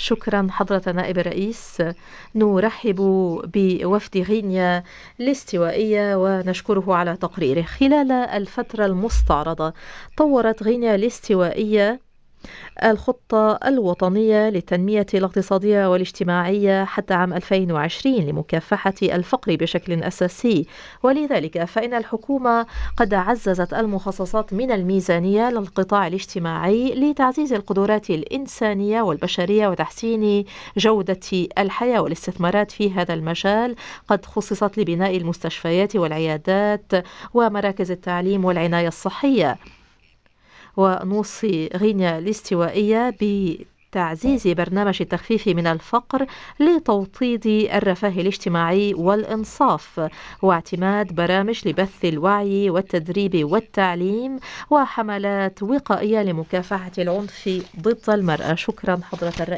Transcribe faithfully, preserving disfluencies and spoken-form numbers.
شكرا حضرة نائب الرئيس. نرحب بوفد غينيا الاستوائية ونشكره على تقريره. خلال الفترة المستعرضة طورت غينيا الاستوائية الخطة الوطنية للتنمية الاقتصادية والاجتماعية حتى عام ألفين وعشرين لمكافحة الفقر بشكل أساسي، ولذلك فإن الحكومة قد عززت المخصصات من الميزانية للقطاع الاجتماعي لتعزيز القدرات الإنسانية والبشرية وتحسين جودة الحياة، والاستثمارات في هذا المجال قد خصصت لبناء المستشفيات والعيادات ومراكز التعليم والعناية الصحية. ونوصي غينيا الاستوائية بتعزيز برنامج التخفيف من الفقر لتوطيد الرفاه الاجتماعي والإنصاف، واعتماد برامج لبث الوعي والتدريب والتعليم وحملات وقائية لمكافحة العنف ضد المرأة. شكرا حضرة الرئيس.